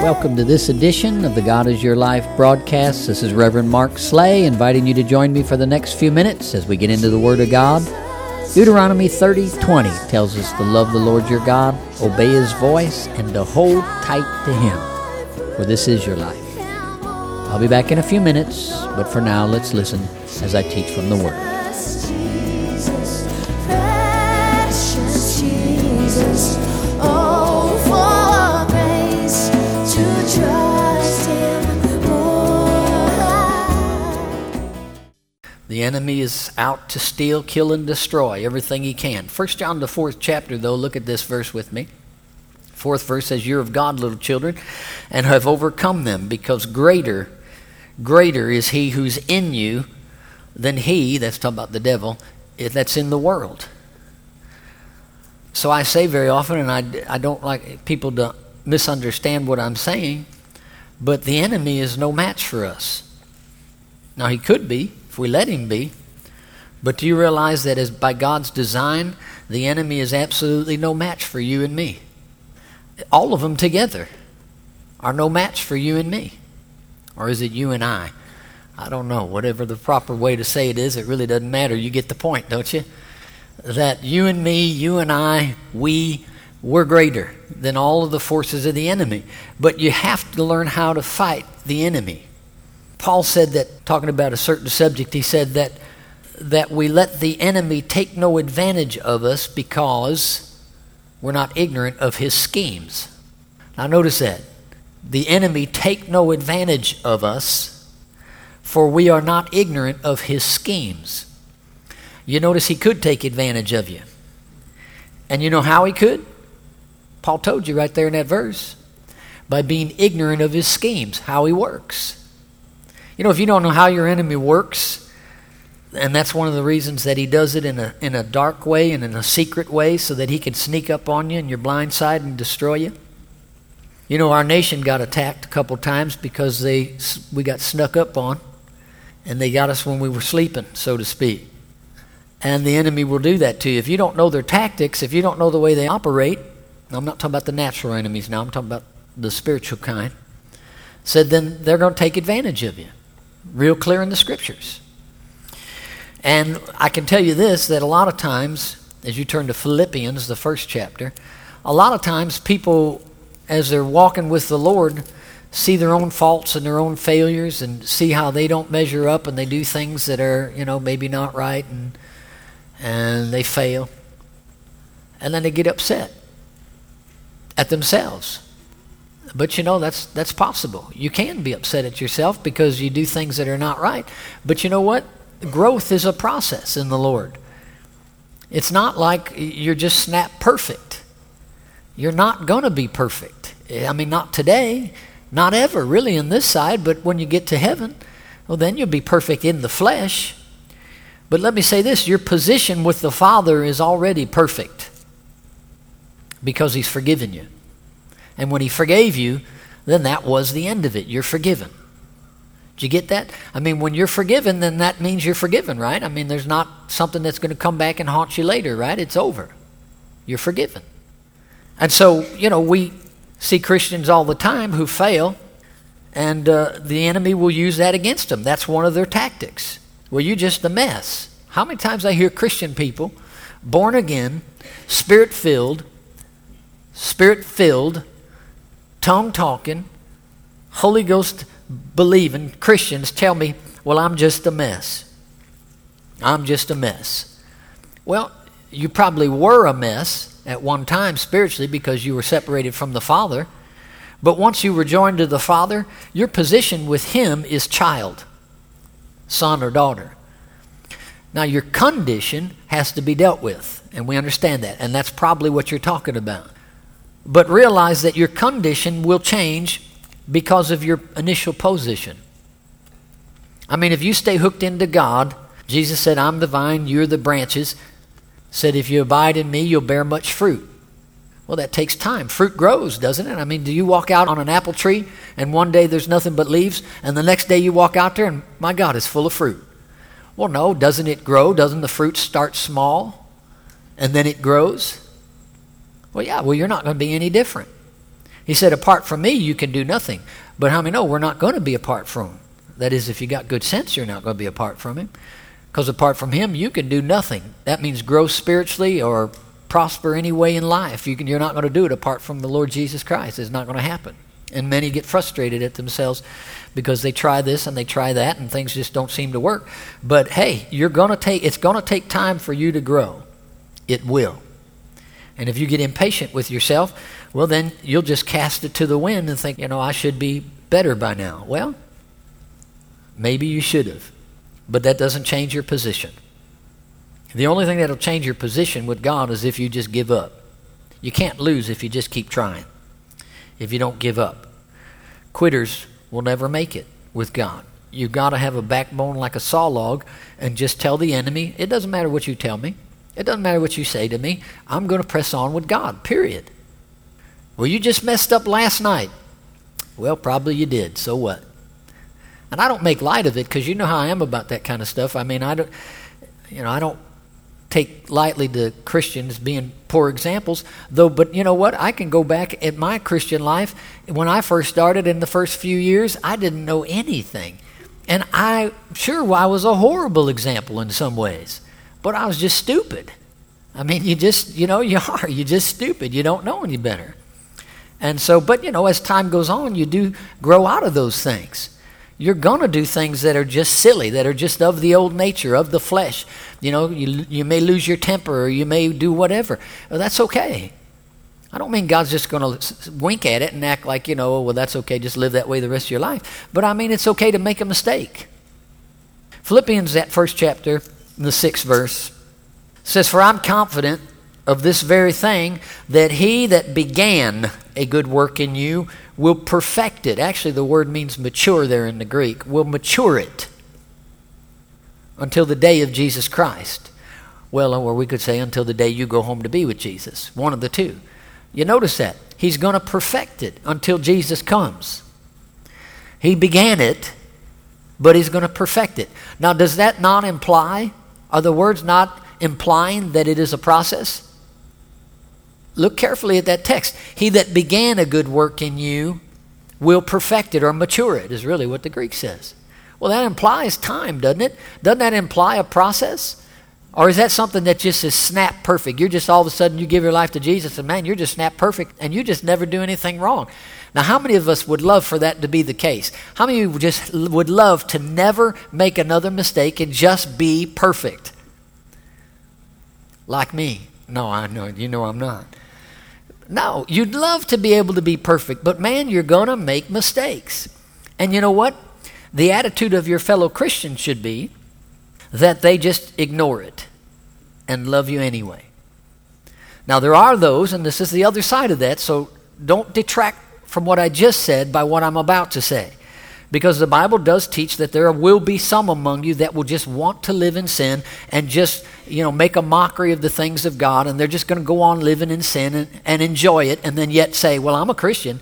Welcome to this edition of the God is Your Life broadcast. This is Reverend Mark Slay inviting you to join me for the next few minutes as we get into the Word of God. Deuteronomy 30:20 tells us to love the Lord your God, obey His voice, and to hold tight to Him, for this is your life. I'll be back in a few minutes, but for now, let's listen as I teach from the Word. The enemy is out to steal, kill, and destroy everything he can. 1 John, the 4th chapter, though, look at this verse with me. 4th verse says, "You're of God, little children, and have overcome them, because greater is he who's in you than he," that's talking about the devil, "that's in the world." So I say very often, and I don't like people to misunderstand what I'm saying, but the enemy is no match for us. Now, he could be, if we let him be, but do you realize that as by God's design, the enemy is absolutely no match for you and me? All of them together are no match for you and me. Or is it you and I? I don't know. Whatever the proper way to say it is, it really doesn't matter. You get the point, don't you? That you and me, you and I, we're greater than all of the forces of the enemy. But you have to learn how to fight the enemy. Paul said that, talking about a certain subject, he said that we let the enemy take no advantage of us because we're not ignorant of his schemes. Now notice that. The enemy take no advantage of us, for we are not ignorant of his schemes. You notice he could take advantage of you. And you know how he could? Paul told you right there in that verse. By being ignorant of his schemes, how he works. You know, if you don't know how your enemy works, and that's one of the reasons that he does it in a dark way and in a secret way so that he can sneak up on you in your blind side and destroy you. You know, our nation got attacked a couple times because we got snuck up on, and they got us when we were sleeping, so to speak. And the enemy will do that to you. If you don't know their tactics, if you don't know the way they operate, I'm not talking about the natural enemies now, I'm talking about the spiritual kind, then they're going to take advantage of you. Real clear in the scriptures. And I can tell you this, that a lot of times, as you turn to Philippians, the 1st chapter, a lot of times people, as they're walking with the Lord, see their own faults and their own failures and see how they don't measure up and they do things that are, maybe not right and they fail. And then they get upset at themselves. But that's possible. You can be upset at yourself because you do things that are not right. But you know what? Growth is a process in the Lord. It's not like you're just snap perfect. You're not going to be perfect. I mean, not today, not ever really in this side, but when you get to heaven, well, then you'll be perfect in the flesh. But let me say this, your position with the Father is already perfect because He's forgiven you. And when He forgave you, then that was the end of it. You're forgiven. Did you get that? I mean, when you're forgiven, then that means you're forgiven, right? I mean, there's not something that's going to come back and haunt you later, right? It's over. You're forgiven. And so, we see Christians all the time who fail, and the enemy will use that against them. That's one of their tactics. Well, you're just a mess. How many times I hear Christian people, born again, spirit-filled, tongue-talking, Holy Ghost believing Christians tell me, well, I'm just a mess. I'm just a mess. Well, you probably were a mess at one time spiritually because you were separated from the Father. But once you were joined to the Father, your position with Him is child, son or daughter. Now, your condition has to be dealt with, and we understand that, and that's probably what you're talking about. But realize that your condition will change because of your initial position. I mean, if you stay hooked into God, Jesus said, "I'm the vine, you're the branches." Said, "If you abide in me, you'll bear much fruit." Well, that takes time. Fruit grows, doesn't it? I mean, do you walk out on an apple tree and one day there's nothing but leaves, and the next day you walk out there and, my God, it's full of fruit? Well, no, doesn't it grow? Doesn't the fruit start small and then it grows? Well, yeah, you're not going to be any different. He said, apart from me, you can do nothing. But how many know we're not going to be apart from him? That is, if you got good sense, you're not going to be apart from him. Because apart from him, you can do nothing. That means grow spiritually or prosper any way in life. You're not going to do it apart from the Lord Jesus Christ. It's not going to happen. And many get frustrated at themselves because they try this and they try that and things just don't seem to work. But hey, it's going to take time for you to grow. It will. And if you get impatient with yourself, well, then you'll just cast it to the wind and think, I should be better by now. Well, maybe you should have, but that doesn't change your position. The only thing that'll change your position with God is if you just give up. You can't lose if you just keep trying, if you don't give up. Quitters will never make it with God. You've got to have a backbone like a saw log and just tell the enemy, it doesn't matter what you tell me. It doesn't matter what you say to me. I'm going to press on with God, period. Well, you just messed up last night. Well, probably you did. So what? And I don't make light of it because you know how I am about that kind of stuff. I mean, I don't take lightly to Christians being poor examples, though. But you know what? I can go back at my Christian life. When I first started in the first few years, I didn't know anything. And I was a horrible example in some ways. But I was just stupid. I mean, you just stupid. You don't know any better. And so, but as time goes on, you do grow out of those things. You're going to do things that are just silly, that are just of the old nature, of the flesh. You may lose your temper or you may do whatever. Well, that's okay. I don't mean God's just going to wink at it and act like, well, that's okay, just live that way the rest of your life. But I mean, it's okay to make a mistake. Philippians, that first chapter, in the 6th verse, says, for I'm confident of this very thing, that he that began a good work in you will perfect it. Actually, the word means mature there in the Greek. Will mature it until the day of Jesus Christ. Well, or we could say until the day you go home to be with Jesus. One of the two. You notice that. He's going to perfect it until Jesus comes. He began it, but he's going to perfect it. Now, does that not imply, are the words not implying that it is a process? Look carefully at that text. He that began a good work in you will perfect it or mature it, is really what the Greek says. Well, that implies time, doesn't it? Doesn't that imply a process? Or is that something that just is snap perfect? You're just all of a sudden you give your life to Jesus and man, you're just snap perfect and you just never do anything wrong. Now, how many of us would love for that to be the case? How many of you just would love to never make another mistake and just be perfect? Like me. No, I know. I'm not. No, you'd love to be able to be perfect, but man, you're going to make mistakes. And you know what? The attitude of your fellow Christians should be that they just ignore it and love you anyway. Now, there are those, and this is the other side of that, so don't detract from what I just said by what I'm about to say. Because the Bible does teach that there will be some among you that will just want to live in sin and just, make a mockery of the things of God, and they're just going to go on living in sin and enjoy it, and then yet say, well, I'm a Christian.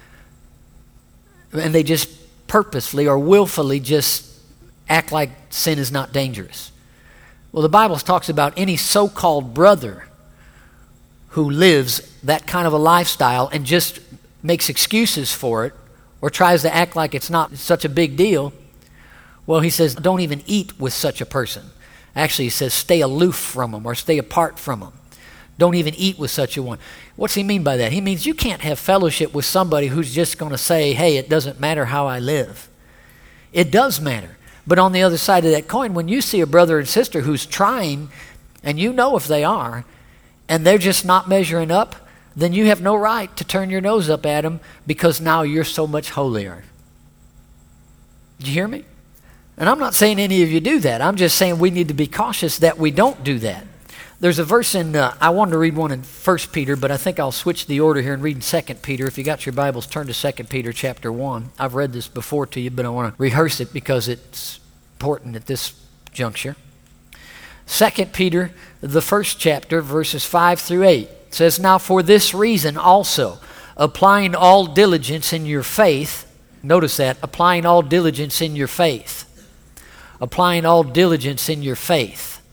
And they just purposefully or willfully just act like sin is not dangerous. Well, the Bible talks about any so-called brother who lives that kind of a lifestyle and just makes excuses for it, or tries to act like it's not such a big deal. Well, he says, don't even eat with such a person. Actually, he says, stay aloof from them or stay apart from them. Don't even eat with such a one. What's he mean by that? He means you can't have fellowship with somebody who's just going to say, hey, it doesn't matter how I live. It does matter. But on the other side of that coin, when you see a brother and sister who's trying, and you know if they are, and they're just not measuring up, then you have no right to turn your nose up at them because now you're so much holier. Did you hear me? And I'm not saying any of you do that. I'm just saying we need to be cautious that we don't do that. There's a verse in, I wanted to read one in 1 Peter, but I think I'll switch the order here and read in 2 Peter. If you got your Bibles, turn to 2 Peter chapter 1. I've read this before to you, but I want to rehearse it because it's important at this juncture. 2 Peter, the first chapter, verses 5 through 8. It says, now for this reason also, applying all diligence in your faith, notice that, applying all diligence in your faith. Applying all diligence in your faith.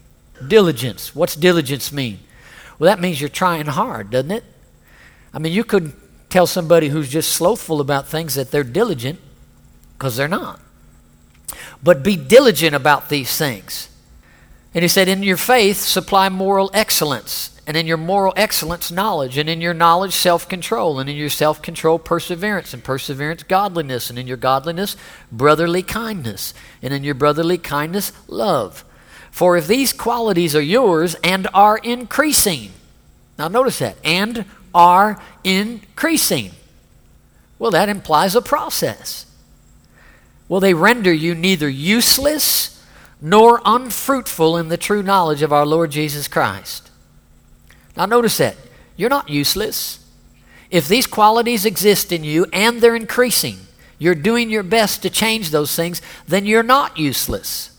Diligence, what's diligence mean? Well, that means you're trying hard, doesn't it? I mean, you could tell somebody who's just slothful about things that they're diligent, because they're not. But be diligent about these things. And he said, in your faith, supply moral excellence. And in your moral excellence, knowledge. And in your knowledge, self-control. And in your self-control, perseverance. And perseverance, godliness. And in your godliness, brotherly kindness. And in your brotherly kindness, love. For if these qualities are yours and are increasing. Now notice that. And are increasing. Well, that implies a process. Will they render you neither useless nor unfruitful in the true knowledge of our Lord Jesus Christ? Now notice that. You're not useless. If these qualities exist in you and they're increasing, you're doing your best to change those things, then you're not useless.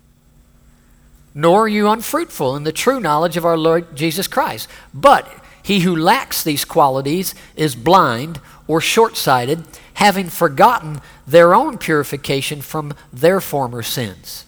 Nor are you unfruitful in the true knowledge of our Lord Jesus Christ. But he who lacks these qualities is blind or short-sighted, having forgotten their own purification from their former sins.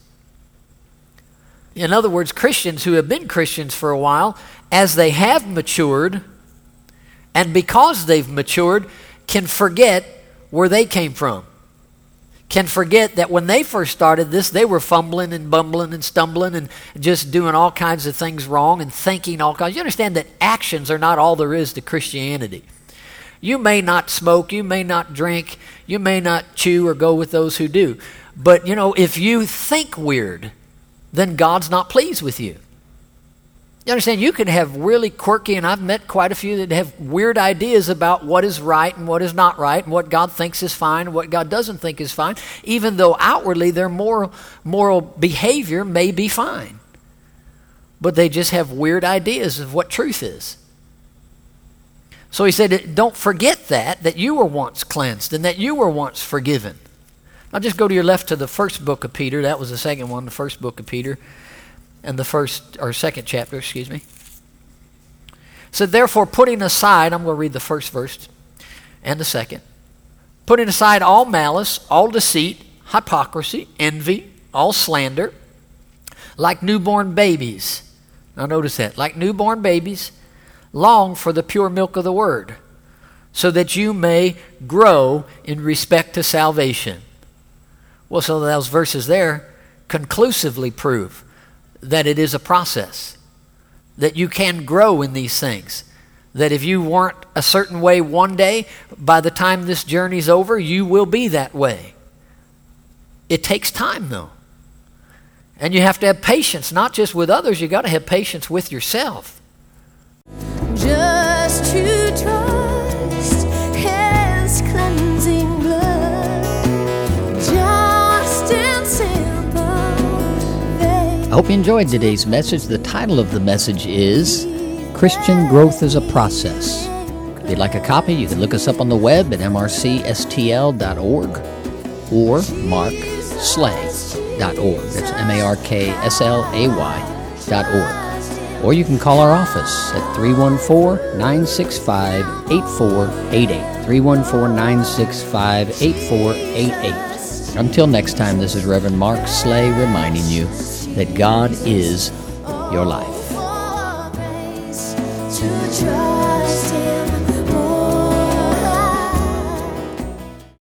In other words, Christians who have been Christians for a while, as they have matured, and because they've matured, can forget where they came from. Can forget that when they first started this, they were fumbling and bumbling and stumbling and just doing all kinds of things wrong and thinking all kinds. You understand that actions are not all there is to Christianity. You may not smoke, you may not drink, you may not chew or go with those who do. But, if you think weird, then God's not pleased with you. You understand, you can have really quirky, and I've met quite a few that have weird ideas about what is right and what is not right, and what God thinks is fine and what God doesn't think is fine, even though outwardly their moral behavior may be fine. But they just have weird ideas of what truth is. So he said, don't forget that you were once cleansed and that you were once forgiven. Now just go to your left to the first book of Peter. That was the second one, the first book of Peter. And second chapter, So therefore, putting aside, I'm going to read the first verse and the second. Putting aside all malice, all deceit, hypocrisy, envy, all slander, like newborn babies. Now notice that. Like newborn babies, long for the pure milk of the word, so that you may grow in respect to salvation. Well, so those verses there conclusively prove that it is a process, that you can grow in these things, that if you weren't a certain way one day, by the time this journey's over, you will be that way. It takes time, though. And you have to have patience, not just with others, you got to have patience with yourself. Just to trust His cleansing blood, just and simple faith. I hope you enjoyed today's message. The title of the message is Christian Growth is a Process. If you'd like a copy, you can look us up on the web at mrcstl.org or markslay.org. That's markslay.org. Or you can call our office at 314-965-8488. 314-965-8488. Until next time, this is Reverend Mark Slay reminding you that God is your life. To try.